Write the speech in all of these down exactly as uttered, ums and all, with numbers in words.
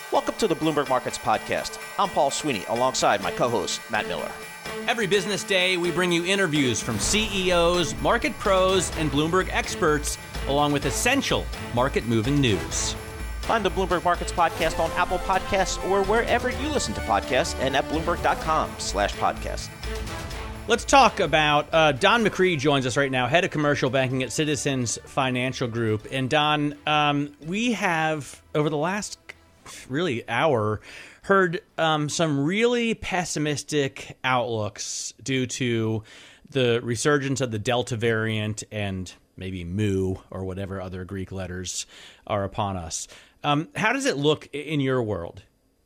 Welcome to the Bloomberg Markets Podcast. I'm Paul Sweeney, alongside my co-host, Matt Miller. Every business day, we bring you interviews from C E Os, market pros, and Bloomberg experts, along with essential market-moving news. Find the Bloomberg Markets Podcast on Apple Podcasts or wherever you listen to podcasts and at Bloomberg.com slash podcast. Let's talk about, uh, Don McCree joins us right now, head of commercial banking at Citizens Financial Group. And Don, um, we have, over the last really hour, heard um, some really pessimistic outlooks due to the resurgence of the Delta variant and maybe Mu or whatever other Greek letters are upon us. Um, how does it look in your world?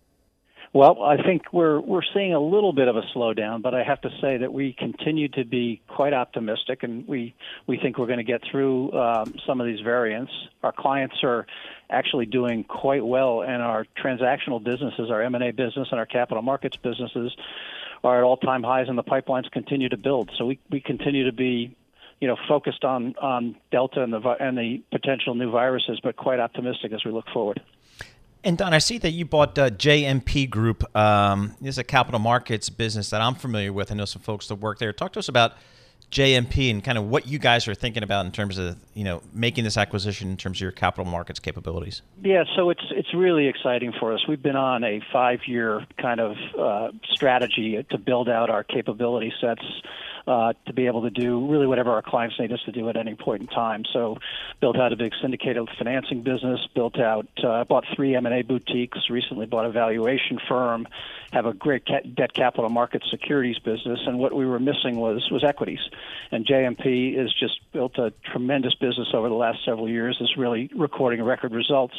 Well, I think we're we're seeing a little bit of a slowdown, but I have to say that we continue to be quite optimistic, and we, we think we're going to get through um, some of these variants. Our clients are actually doing quite well, and our transactional businesses, our M and A business and our capital markets businesses, are at all-time highs, and the pipelines continue to build. So we, we continue to be, you know, focused on, on Delta and the and the potential new viruses, but quite optimistic as we look forward. And Don, I see that you bought uh, J M P Group. Um, this is a capital markets business that I'm familiar with. I know some folks that work there. Talk to us about J M P and kind of what you guys are thinking about in terms of, you know, making this acquisition in terms of your capital markets capabilities. Yeah, so it's it's really exciting for us. We've been on a five-year kind of uh, strategy to build out our capability sets uh, to be able to do really whatever our clients need us to do at any point in time. So built out a big syndicated financing business, built out, uh, bought three M and A boutiques, recently bought a valuation firm, have a great ca- debt capital markets securities business, and what we were missing was was equities. And J M P has just built a tremendous business over the last several years, is really recording record results.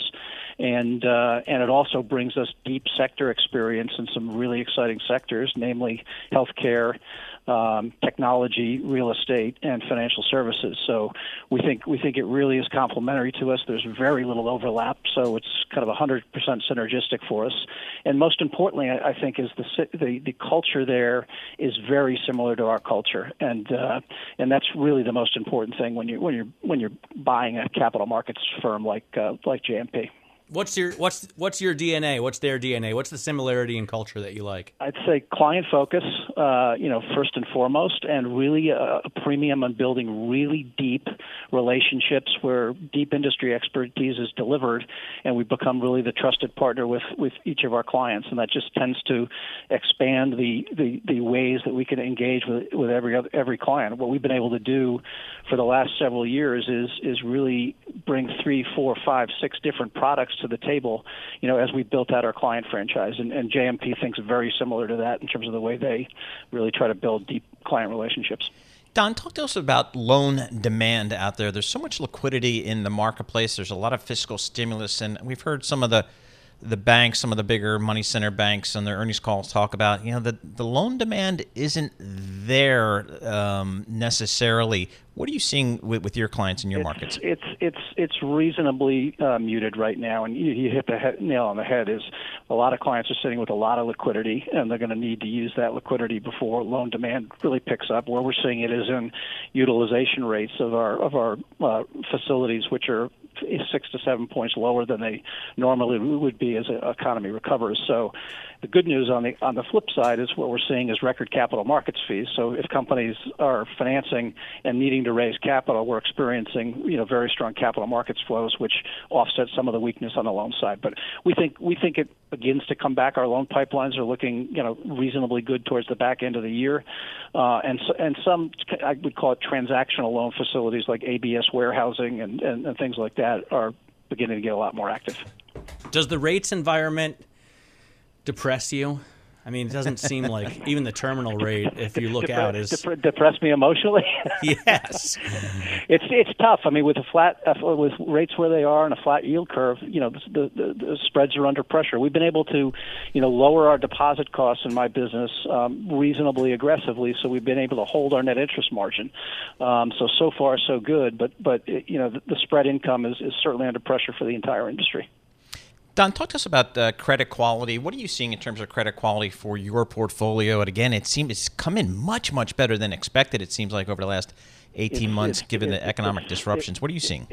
And uh, and it also brings us deep sector experience in some really exciting sectors, namely healthcare, um, technology, real estate, and financial services. So we think we think it really is complementary to us. There's very little overlap, so it's kind of one hundred percent synergistic for us. And most importantly, I, I think is the, the the culture there is very similar to our culture, and uh, and that's really the most important thing when you when you're when you're buying a capital markets firm like uh, like J M P. What's your what's what's your D N A? What's their D N A? What's the similarity in culture that you like? I'd say client focus, uh, you know, first and foremost, and really a, a premium on building really deep relationships where deep industry expertise is delivered, and we become really the trusted partner with, with each of our clients, and that just tends to expand the, the, the ways that we can engage with with every other, every client. What we've been able to do for the last several years is is really bring three, four, five, six different products to the table, you know, as we built out our client franchise. And, and J M P thinks very similar to that in terms of the way they really try to build deep client relationships. Don, talk to us about loan demand out there. There's so much liquidity in the marketplace. There's a lot of fiscal stimulus, and we've heard some of the the banks, some of the bigger money center banks on their earnings calls talk about, you know, the, the loan demand isn't there um, necessarily. What are you seeing with, with your clients in your it's, markets? It's it's it's reasonably uh, muted right now, and you, you hit the head, nail on the head. Is a lot of clients are sitting with a lot of liquidity, and they're going to need to use that liquidity before loan demand really picks up. Where we're seeing it is in utilization rates of our of our uh, facilities, which are six to seven points lower than they normally would be as the economy recovers. So the good news on the on the flip side is what we're seeing is record capital markets fees. So if companies are financing and needing to raise capital, we're experiencing, you know, very strong capital markets flows, which offset some of the weakness on the loan side. But we think we think it begins to come back. Our loan pipelines are looking, you know, reasonably good towards the back end of the year, uh, and so, and some I would call it transactional loan facilities like A B S warehousing and, and, and things like that are beginning to get a lot more active. Does the rates environment depress you? I mean, it doesn't seem like even the terminal rate, if you look Depre- out, is depre- depress me emotionally. Yes, it's it's tough. I mean, with a flat uh, with rates where they are and a flat yield curve, you know, the, the the spreads are under pressure. We've been able to, you know, lower our deposit costs in my business um, reasonably aggressively, so we've been able to hold our net interest margin. Um, so so far so good, but but you know, the, the spread income is, is certainly under pressure for the entire industry. Don, talk to us about uh, credit quality. What are you seeing in terms of credit quality for your portfolio? And again, it seems it's come in much, much better than expected, it seems like, over the last eighteen It's- months, it's- given it- the economic it- disruptions. it- What are you seeing? It,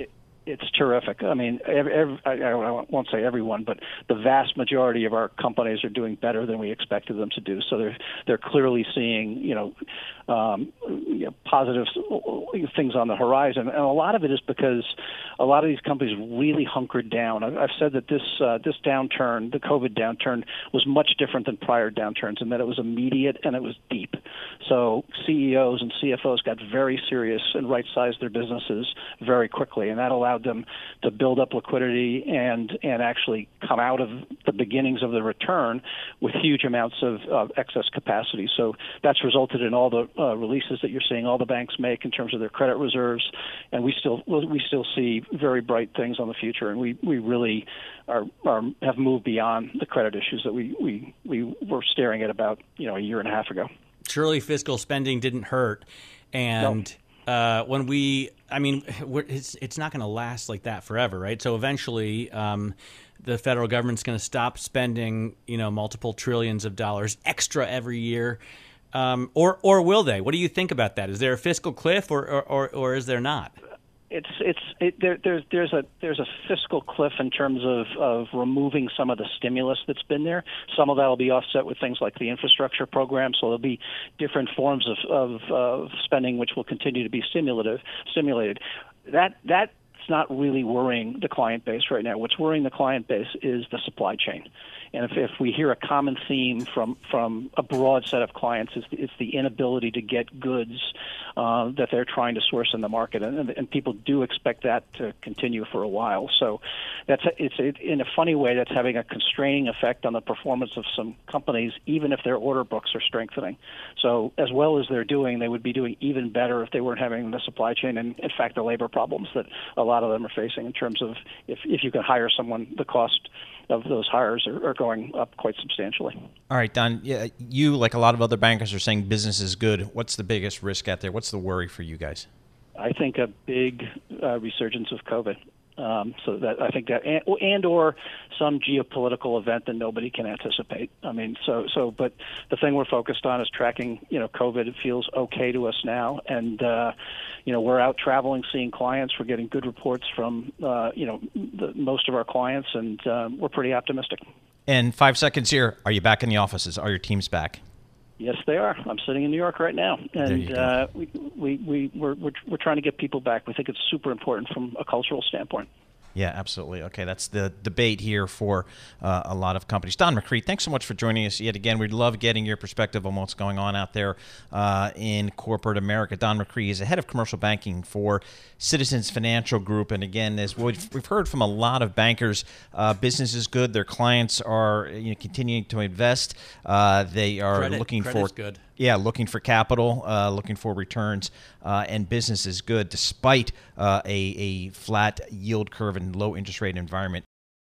It's terrific. I mean, every, every, I, I won't say everyone, but the vast majority of our companies are doing better than we expected them to do. So they're they're clearly seeing, you know, um, you know, positive things on the horizon, and a lot of it is because a lot of these companies really hunkered down. I've said that this uh, this downturn, the COVID downturn, was much different than prior downturns in that it was immediate and it was deep. So C E Os and C F Os got very serious and right-sized their businesses very quickly, and that allowed them to build up liquidity and and actually come out of the beginnings of the return with huge amounts of, of excess capacity. So that's resulted in all the uh, releases that you're seeing all the banks make in terms of their credit reserves, and we still we still see very bright things on the future, and we, we really are, are have moved beyond the credit issues that we, we, we were staring at about you know a year and a half ago. Surely fiscal spending didn't hurt, and. No. Uh, when we, I mean, we're, it's it's not going to last like that forever, right? So eventually, um, the federal government's going to stop spending, you know, multiple trillions of dollars extra every year, um, or or will they? What do you think about that? Is there a fiscal cliff, or or, or, or is there not? It's it's it, there, there's there's a there's a fiscal cliff in terms of, of removing some of the stimulus that's been there. Some of that will be offset with things like the infrastructure program. So there'll be different forms of, of, of spending which will continue to be stimulative stimulated. That that's not really worrying the client base right now. What's worrying the client base is the supply chain. And if, if we hear a common theme from, from a broad set of clients, it's, it's the inability to get goods uh, that they're trying to source in the market, and, and people do expect that to continue for a while. So that's it's it, in a funny way that's having a constraining effect on the performance of some companies, even if their order books are strengthening. So as well as they're doing, they would be doing even better if they weren't having the supply chain and, in fact, the labor problems that a lot of them are facing in terms of if, if you can hire someone, the cost of those hires are, are going up quite substantially. All right, Don, yeah, you, like a lot of other bankers, are saying business is good. What's the biggest risk out there? What's the worry for you guys? I think a big uh, resurgence of COVID. Um, so that I think that, and, and or some geopolitical event that nobody can anticipate. I mean, so so. But the thing we're focused on is tracking. You know, COVID. It feels okay to us now, and uh, you know, we're out traveling, seeing clients. We're getting good reports from uh, you know the, most of our clients, and uh, we're pretty optimistic. And five seconds here. Are you back in the offices? Are your teams back? Yes, they are. I'm sitting in New York right now, and uh, we, we, we, we're, we're, we're trying to get people back. We think it's super important from a cultural standpoint. Yeah, absolutely. Okay, that's the debate here for uh, a lot of companies. Don McCree, thanks so much for joining us yet again. We'd love getting your perspective on what's going on out there uh, in corporate America. Don McCree is the head of commercial banking for Citizens Financial Group. And again, as we've, we've heard from a lot of bankers, uh, business is good. Their clients are you know, continuing to invest. Uh, they are Credit, looking credit's for good. Yeah, looking for capital, uh, looking for returns, uh, and business is good despite uh, a, a flat yield curve and low interest rate environment.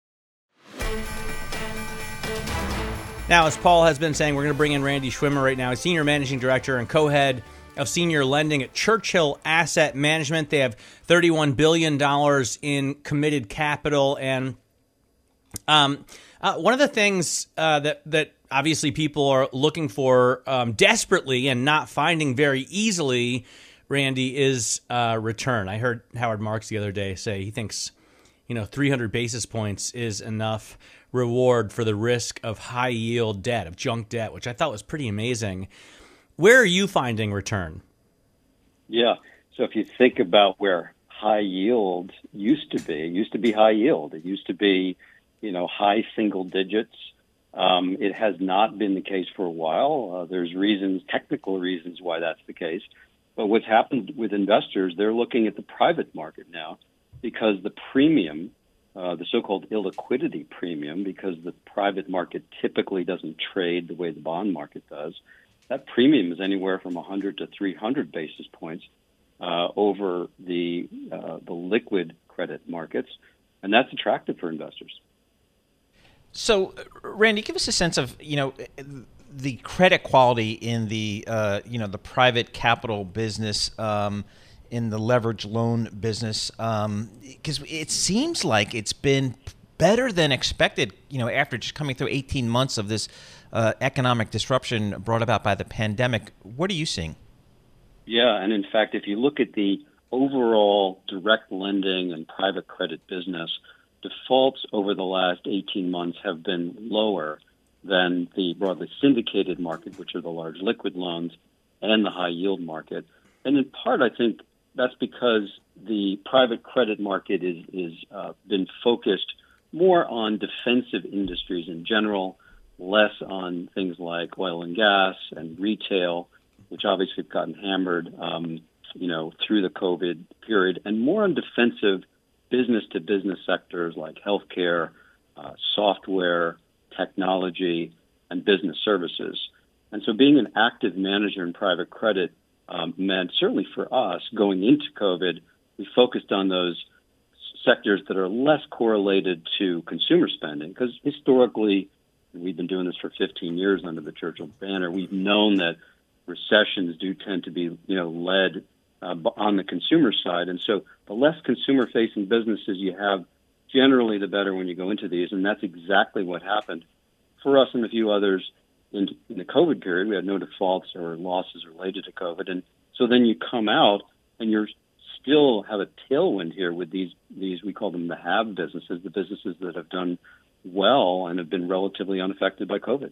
Now, as Paul has been saying, we're going to bring in Randy Schwimmer right now, Senior Managing Director and co-head of senior lending at Churchill Asset Management. They have thirty-one billion dollars in committed capital, and um, uh, one of the things uh, that that obviously people are looking for um, desperately and not finding very easily, Randy, is uh, return. I heard Howard Marks the other day say he thinks, you know, three hundred basis points is enough reward for the risk of high yield debt, of junk debt, which I thought was pretty amazing. Where are you finding return? Yeah. So if you think about where high yield used to be, it used to be high yield. It used to be, you know, high single digits. Um, it has not been the case for a while. Uh, there's reasons, technical reasons why that's the case. But what's happened with investors, they're looking at the private market now because the premium, uh, the so-called illiquidity premium, because the private market typically doesn't trade the way the bond market does, that premium is anywhere from one hundred to three hundred basis points uh, over the uh, the liquid credit markets, and that's attractive for investors. So, Randy, give us a sense of, you know, the credit quality in the, uh, you know, the private capital business, um, in the leverage loan business, because um, it seems like it's been better than expected, you know, after just coming through eighteen months of this uh, economic disruption brought about by the pandemic. What are you seeing? Yeah, and in fact, if you look at the overall direct lending and private credit business, defaults over the last eighteen months have been lower than the broadly syndicated market, which are the large liquid loans, and the high yield market. And in part, I think that's because the private credit market is is uh, been focused more on defensive industries in general, less on things like oil and gas and retail, which obviously have gotten hammered, um, you know, through the COVID period, and more on defensive business-to-business sectors like healthcare, uh, software, technology, and business services. And so being an active manager in private credit um, meant, certainly for us, going into COVID, we focused on those sectors that are less correlated to consumer spending, because historically, we've been doing this for fifteen years under the Churchill banner, we've known that recessions do tend to be, you know, led uh, on the consumer side. And so the less consumer-facing businesses you have, generally the better when you go into these. And that's exactly what happened for us and a few others in, in the COVID period. We had no defaults or losses related to COVID. And so then you come out and you're still have a tailwind here with these, these we call them the have businesses, the businesses that have done well and have been relatively unaffected by COVID.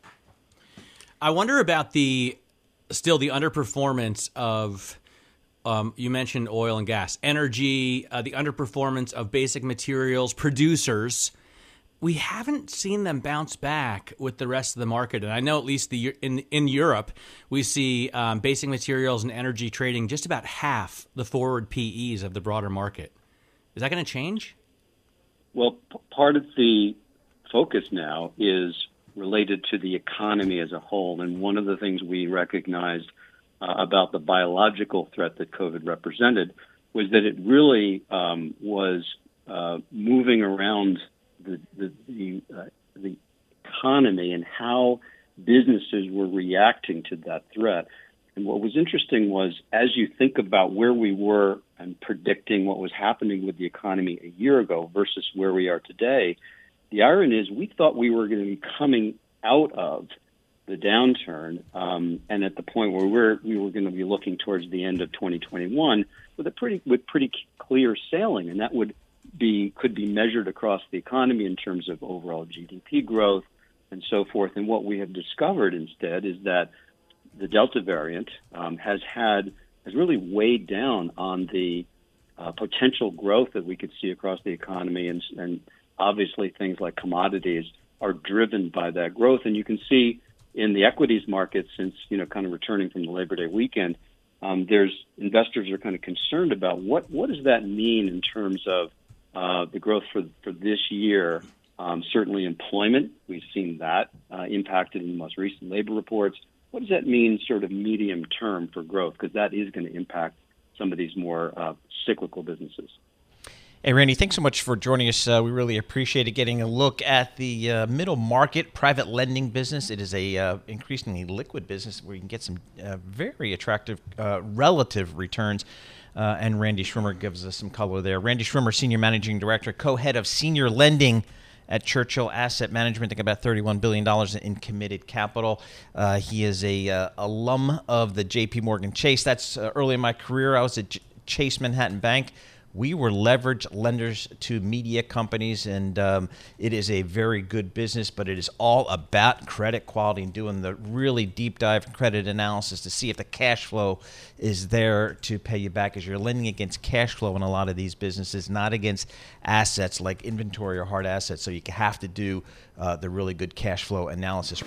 I wonder about the still the underperformance of, um, you mentioned oil and gas, energy, uh, the underperformance of basic materials, producers. We haven't seen them bounce back with the rest of the market. And I know at least the in in Europe, we see um, basic materials and energy trading just about half the forward P Es of the broader market. Is that going to change? Well, p- part of the focus now is related to the economy as a whole. And one of the things we recognized uh, about the biological threat that COVID represented was that it really um, was uh, moving around the the the, uh, the economy and how businesses were reacting to that threat. And what was interesting was, as you think about where we were and predicting what was happening with the economy a year ago versus where we are today, the irony is we thought we were going to be coming out of the downturn um, and at the point where we're, we were going to be looking towards the end of twenty twenty-one with a pretty with pretty clear sailing, and that would be could be measured across the economy in terms of overall G D P growth and so forth. And what we have discovered instead is that the Delta variant um, has had has really weighed down on the uh, potential growth that we could see across the economy, and, and obviously things like commodities are driven by that growth. And you can see in the equities market, since, you know, kind of returning from the Labor Day weekend, um, there's investors are kind of concerned about what, what does that mean in terms of uh, the growth for, for this year. Um, certainly employment, we've seen that uh, impacted in the most recent labor reports. What does that mean sort of medium term for growth? Because that is going to impact some of these more uh, cyclical businesses. Hey, Randy, thanks so much for joining us. Uh, we really appreciate it, getting a look at the uh, middle market private lending business. It is a uh, increasingly liquid business where you can get some uh, very attractive uh, relative returns. Uh, and Randy Schwimmer gives us some color there. Randy Schwimmer, Senior Managing Director, co-head of Senior Lending at Churchill Asset Management, I think about thirty-one billion dollars in committed capital. Uh, he is a uh, alum of the J P Morgan Chase. That's uh, early in my career. I was at J- Chase Manhattan Bank. We were leveraged lenders to media companies, and um, it is a very good business, but it is all about credit quality and doing the really deep dive credit analysis to see if the cash flow is there to pay you back, as you're lending against cash flow in a lot of these businesses, not against assets like inventory or hard assets. So you have to do uh, the really good cash flow analysis.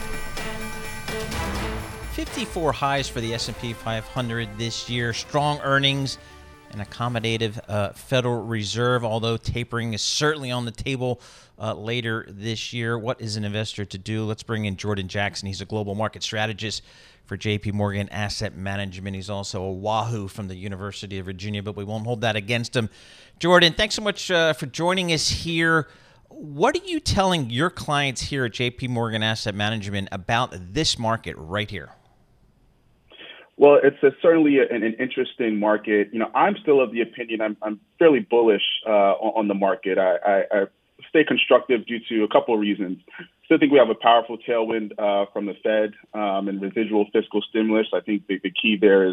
fifty-four highs for the S and P five hundred this year, strong earnings, an accommodative uh, Federal Reserve, although tapering is certainly on the table uh, later this year. What is an investor to do? Let's bring in Jordan Jackson. He's a global market strategist for J P Morgan Asset Management. He's also a Wahoo from the University of Virginia, but we won't hold that against him. Jordan, thanks so much uh, for joining us here. What are you telling your clients here at J P Morgan Asset Management about this market right here? Well, it's a, certainly an, an interesting market. You know, I'm still of the opinion I'm, I'm fairly bullish uh, on, on the market. I, I, I stay constructive due to a couple of reasons. Still think we have a powerful tailwind uh, from the Fed um, and residual fiscal stimulus. I think the, the key there is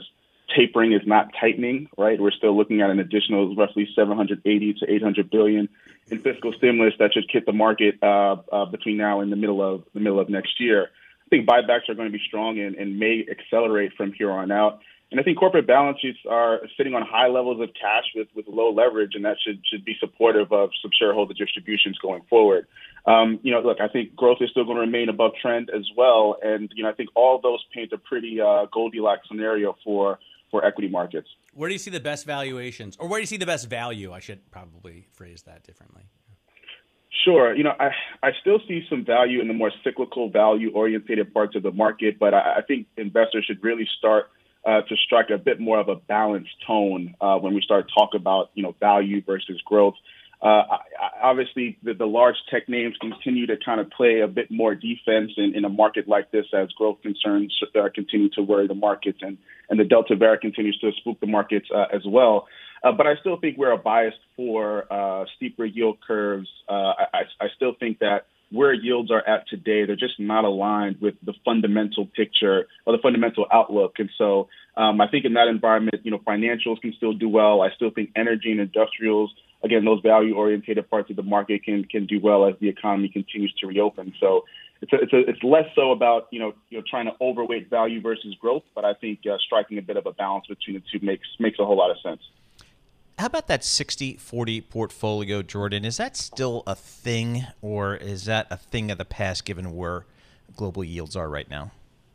tapering is not tightening, right? We're still looking at an additional roughly seven hundred eighty to eight hundred billion in fiscal stimulus that should hit the market uh, uh, between now and the middle of the middle of next year. I think buybacks are going to be strong and, and may accelerate from here on out. And I think corporate balance sheets are sitting on high levels of cash with, with low leverage, and that should should be supportive of some shareholder distributions going forward. Um, you know, look, I think growth is still going to remain above trend as well, and you know, I think all those paint a pretty uh, Goldilocks scenario for for equity markets. Where do you see the best valuations, or where do you see the best value? I should probably phrase that differently. Sure. You know, I, I still see some value in the more cyclical, value-oriented parts of the market, but I, I think investors should really start uh, to strike a bit more of a balanced tone uh, when we start talk about, you know, value versus growth. Uh, I, I, obviously, the, the large tech names continue to kind of play a bit more defense in, in a market like this as growth concerns uh, continue to worry the markets, and, and the Delta variant continues to spook the markets uh, as well. Uh, but I still think we're biased for uh, steeper yield curves. Uh, I, I still think that where yields are at today, they're just not aligned with the fundamental picture or the fundamental outlook. And so um, I think in that environment, you know, financials can still do well. I still think energy and industrials, again, those value-oriented parts of the market can can do well as the economy continues to reopen. So it's a, it's a, it's less so about, you know, you know, trying to overweight value versus growth, but I think uh, striking a bit of a balance between the two makes makes a whole lot of sense. How about that sixty forty portfolio, Jordan? Is that still a thing, or is that a thing of the past given where global yields are right now?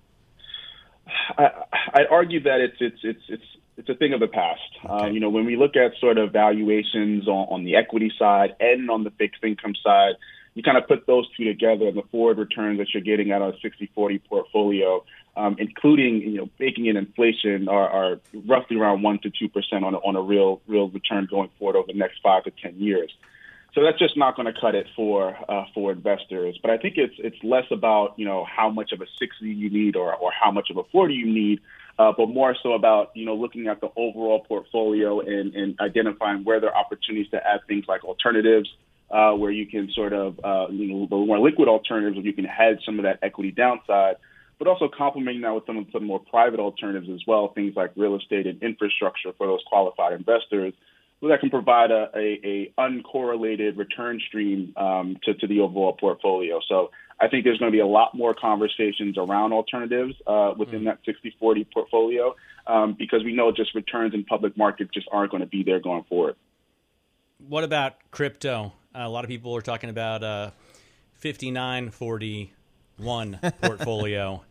I, I'd argue that it's it's it's it's it's a thing of the past. Okay. Uh, you know, when we look at sort of valuations on, on the equity side and on the fixed income side, you kind of put those two together, and the forward returns that you're getting out of a sixty forty portfolio, um, including, you know, baking in inflation, are, are roughly around one to two percent on a, on a real real return going forward over the next five to ten years. So that's just not going to cut it for uh, for investors. But I think it's it's less about, you know, how much of a sixty you need or or how much of a forty you need, uh, but more so about, you know, looking at the overall portfolio and, and identifying where there are opportunities to add things like alternatives. Uh, where you can sort of, uh, you know, the more liquid alternatives where you can hedge some of that equity downside, but also complementing that with some of some more private alternatives as well, things like real estate and infrastructure for those qualified investors, so that can provide a, a, a uncorrelated return stream um, to, to the overall portfolio. So I think there's going to be a lot more conversations around alternatives uh, within mm-hmm. that sixty forty portfolio um, because we know just returns in public markets just aren't going to be there going forward. What about crypto? Uh, a lot of people are talking about a fifty-nine forty-one portfolio.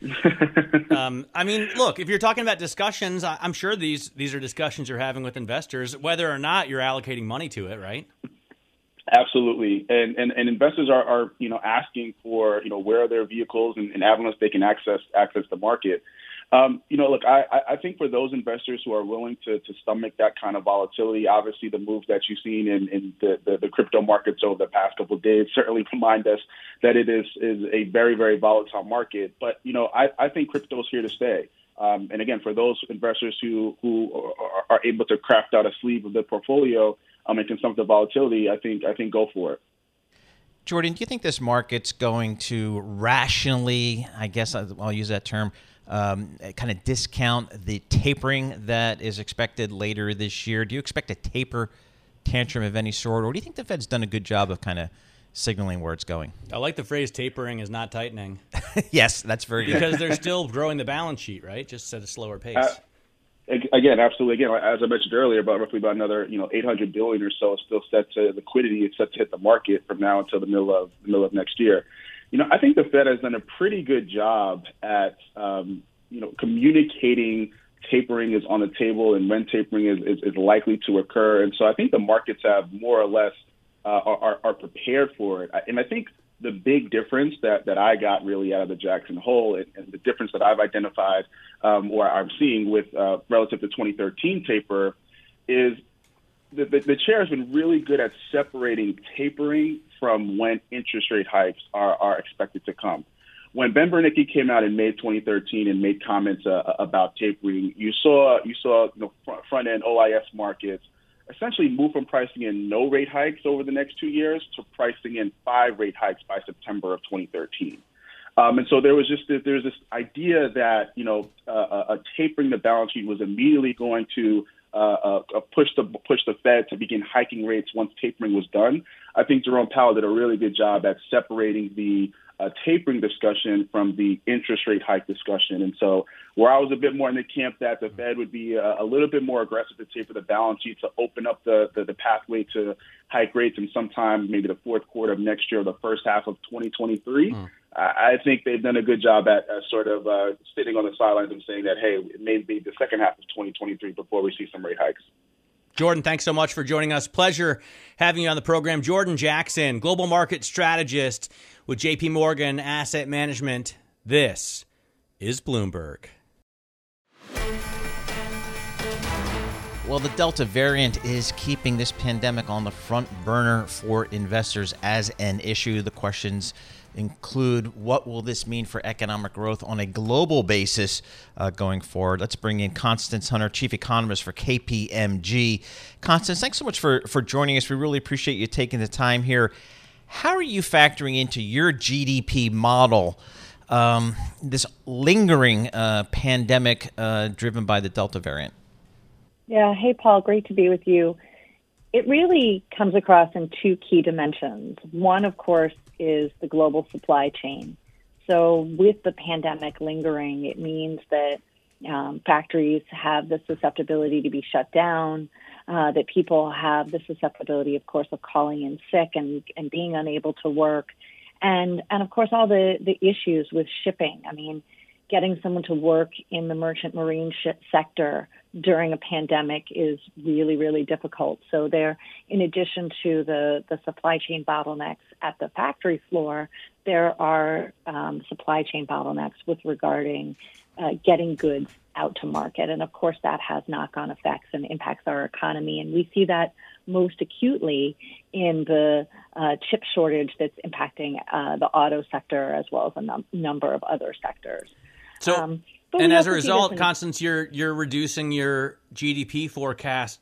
um, I mean, look, if you're talking about discussions, I, I'm sure these these are discussions you're having with investors, whether or not you're allocating money to it, right? Absolutely, and and, and investors are, are you know asking for, you know, where are their vehicles and, and avenues they can access access the market. Um, you know, look, I, I think for those investors who are willing to, to stomach that kind of volatility, obviously the moves that you've seen in, in the, the, the crypto markets over the past couple of days certainly remind us that it is, is a very, very volatile market. But, you know, I, I think crypto is here to stay. Um, and again, for those investors who, who are, are able to craft out a sleeve of the portfolio um, and can stomach the volatility, I think I think go for it. Jordan, do you think this market's going to rationally, I guess I'll use that term, Um, kind of discount the tapering that is expected later this year? Do you expect a taper tantrum of any sort, or do you think the Fed's done a good job of kind of signaling where it's going? I like the phrase tapering is not tightening. Yes, that's very good. Because they're still growing the balance sheet, right? Just at a slower pace. Uh, again, absolutely. Again, as I mentioned earlier, about roughly about another, you know, eight hundred billion dollars or so is still set to liquidity. It's set to hit the market from now until the middle of the middle of next year. You know, I think the Fed has done a pretty good job at, um, you know, communicating tapering is on the table and when tapering is, is, is likely to occur. And so I think the markets have more or less uh, are, are prepared for it. And I think the big difference that, that I got really out of the Jackson Hole and, and the difference that I've identified um, or I'm seeing with uh, relative to twenty thirteen taper is the, the, the chair has been really good at separating tapering from when interest rate hikes are, are expected to come. When Ben Bernanke came out in May twenty thirteen and made comments uh, about tapering, you saw you saw you know, front end O I S markets essentially move from pricing in no rate hikes over the next two years to pricing in five rate hikes by September of twenty thirteen. Um, and so there was just this, there's this idea that, you know, uh, uh, tapering the balance sheet was immediately going to uh, uh, push the push the Fed to begin hiking rates once tapering was done. I think Jerome Powell did a really good job at separating the uh, tapering discussion from the interest rate hike discussion. And so where I was a bit more in the camp that the Fed would be a, a little bit more aggressive to taper the balance sheet to open up the, the, the pathway to hike rates in sometime maybe the fourth quarter of next year or the first half of twenty twenty-three. Mm. I think they've done a good job at uh, sort of uh, sitting on the sidelines and saying that, hey, it may be the second half of twenty twenty-three before we see some rate hikes. Jordan, thanks so much for joining us. Pleasure having you on the program. Jordan Jackson, global market strategist with J P Morgan Asset Management. This is Bloomberg. Well, the Delta variant is keeping this pandemic on the front burner for investors as an issue. The questions include, what will this mean for economic growth on a global basis uh, going forward? Let's bring in Constance Hunter, Chief Economist for K P M G. Constance, thanks so much for, for joining us. We really appreciate you taking the time here. How are you factoring into your G D P model um, this lingering uh, pandemic uh, driven by the Delta variant? Yeah. Hey, Paul, great to be with you. It really comes across in two key dimensions. One, of course, is the global supply chain. So with the pandemic lingering, it means that um, factories have the susceptibility to be shut down, uh, that people have the susceptibility, of course, of calling in sick and, and being unable to work. And, and of course, all the, the issues with shipping. I mean, getting someone to work in the merchant marine ship sector during a pandemic is really, really difficult. So there, in addition to the, the supply chain bottlenecks at the factory floor, there are um, supply chain bottlenecks with regarding uh, getting goods out to market. And of course, that has knock-on effects and impacts our economy. And we see that most acutely in the uh, chip shortage that's impacting uh, the auto sector as well as a num- number of other sectors. So, um, and as a result, Constance, you're you're reducing your G D P forecast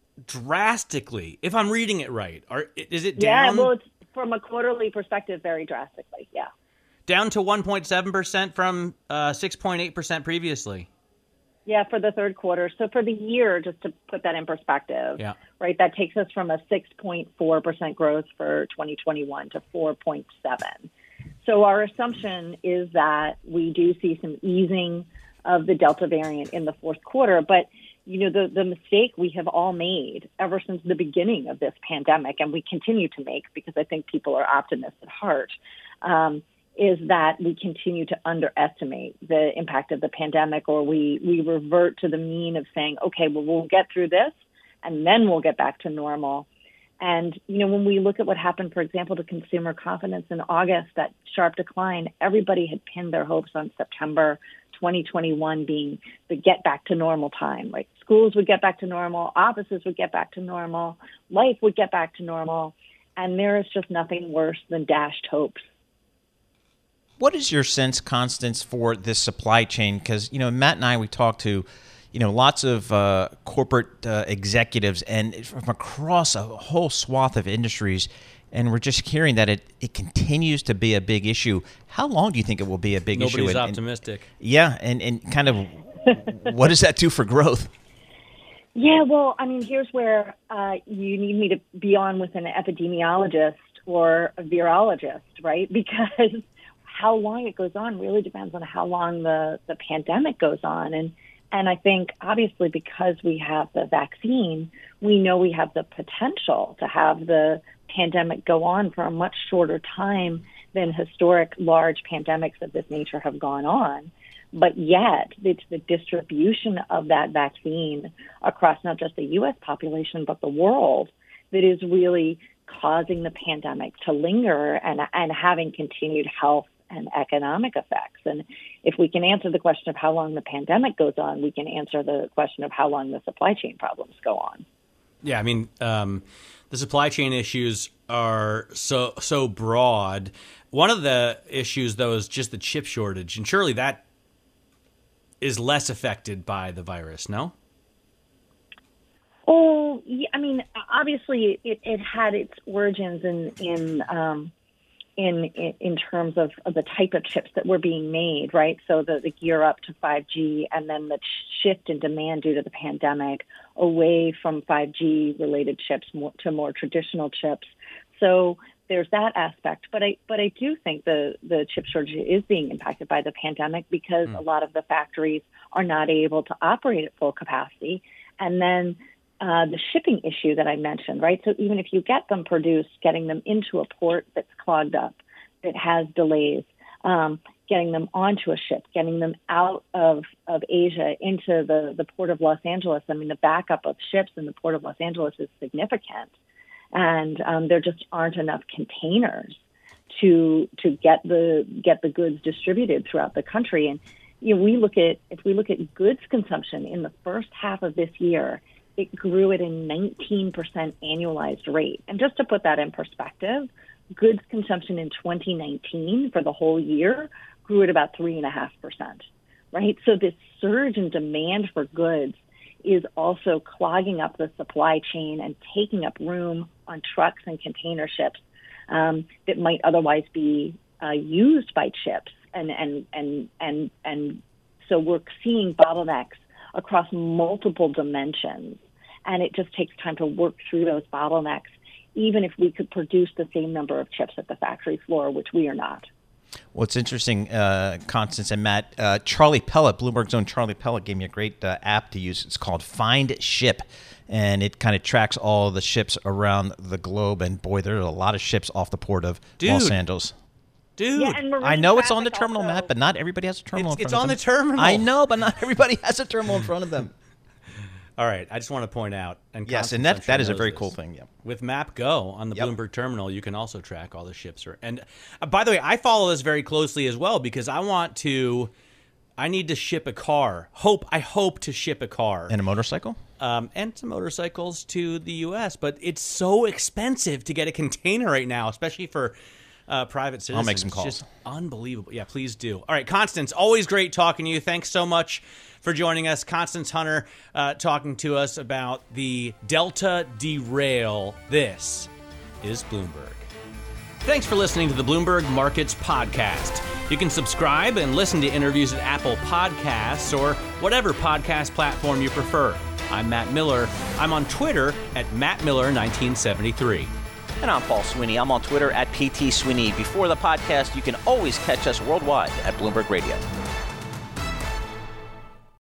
drastically. If I'm reading it right, Are, is it down? Yeah, well, it's from a quarterly perspective, very drastically. Yeah, down to one point seven percent from uh, six point eight percent previously. Yeah, for the third quarter. So for the year, just to put that in perspective, yeah. right, that takes us from a six point four percent growth for twenty twenty-one to four point seven. So our assumption is that we do see some easing of the Delta variant in the fourth quarter. But, you know, the, the mistake we have all made ever since the beginning of this pandemic, and we continue to make because I think people are optimists at heart, um, is that we continue to underestimate the impact of the pandemic, or we, we revert to the mean of saying, okay, well, we'll get through this and then we'll get back to normal. And, you know, when we look at what happened, for example, to consumer confidence in August, that sharp decline, everybody had pinned their hopes on September twenty twenty-one being the get back to normal time, right? Schools would get back to normal, offices would get back to normal, life would get back to normal. And there is just nothing worse than dashed hopes. What is your sense, Constance, for this supply chain? Because, you know, Matt and I, we talked to you know, lots of uh, corporate uh, executives and from across a whole swath of industries, and we're just hearing that it, it continues to be a big issue. How long do you think it will be a big Nobody's issue? Nobody's optimistic. And, yeah, and, and kind of what does that do for growth? Yeah, well, I mean, here's where uh, you need me to be on with an epidemiologist or a virologist, right? Because how long it goes on really depends on how long the, the pandemic goes on. And And I think, obviously, because we have the vaccine, we know we have the potential to have the pandemic go on for a much shorter time than historic large pandemics of this nature have gone on. But yet, it's the distribution of that vaccine across not just the U S population, but the world that is really causing the pandemic to linger and, and having continued health and economic effects. And if we can answer the question of how long the pandemic goes on, we can answer the question of how long the supply chain problems go on. Yeah, I mean, um, the supply chain issues are so so broad. One of the issues, though, is just the chip shortage. And surely that is less affected by the virus, no? Oh, yeah, I mean, obviously it, it had its origins in, in um, in, in in terms of, of the type of chips that were being made, right? So the, the gear up to five G and then the shift in demand due to the pandemic away from five G related chips more, to more traditional chips. So there's that aspect. But I but I do think the, the chip shortage is being impacted by the pandemic because mm. a lot of the factories are not able to operate at full capacity. And then Uh, the shipping issue that I mentioned, right? So even if you get them produced, getting them into a port that's clogged up, that has delays, um, getting them onto a ship, getting them out of, of Asia into the, the port of Los Angeles. I mean, the backup of ships in the port of Los Angeles is significant. And um, there just aren't enough containers to to get the get the goods distributed throughout the country. And you know, we look at if we look at goods consumption in the first half of this year, it grew at a nineteen percent annualized rate. And just to put that in perspective, goods consumption in twenty nineteen for the whole year grew at about three point five percent, right? So this surge in demand for goods is also clogging up the supply chain and taking up room on trucks and container ships um, that might otherwise be uh, used by ships. And, and, and, and, and so we're seeing bottlenecks across multiple dimensions, and it just takes time to work through those bottlenecks, even if we could produce the same number of chips at the factory floor, which we are not. Well, it's interesting, uh, Constance and Matt. Uh, Charlie Pellet, Bloomberg's own Charlie Pellet, gave me a great uh, app to use. It's called Find Ship, and it kind of tracks all the ships around the globe. And boy, there are a lot of ships off the port of Dude. Los Angeles. Dude, yeah, and I know it's on the terminal also, map, but not everybody has a terminal it's, in it's front on of the them. terminal. I know, but not everybody has a terminal in front of them. All right, I just want to point out. And Yes, and Constance, that I'm that sure is a very knows cool this. thing. Yeah. With MapGo on the Yep. Bloomberg terminal, you can also track all the ships. Are, and uh, by the way, I follow this very closely as well because I want to. I need to ship a car. Hope I hope to ship a car And a motorcycle? um, and some motorcycles to the U S. But it's so expensive to get a container right now, especially for uh, private citizens. I'll make some It's calls. just unbelievable. Yeah, please do. All right, Constance, always great talking to you. Thanks so much for joining us. Constance Hunter uh, talking to us about the Delta derail. This is Bloomberg. Thanks for listening to the Bloomberg Markets Podcast. You can subscribe and listen to interviews at Apple Podcasts or whatever podcast platform you prefer. I'm Matt Miller. I'm on Twitter at Matt Miller nineteen seventy-three. And I'm Paul Sweeney. I'm on Twitter at P T Sweeney. Before the podcast, you can always catch us worldwide at Bloomberg Radio.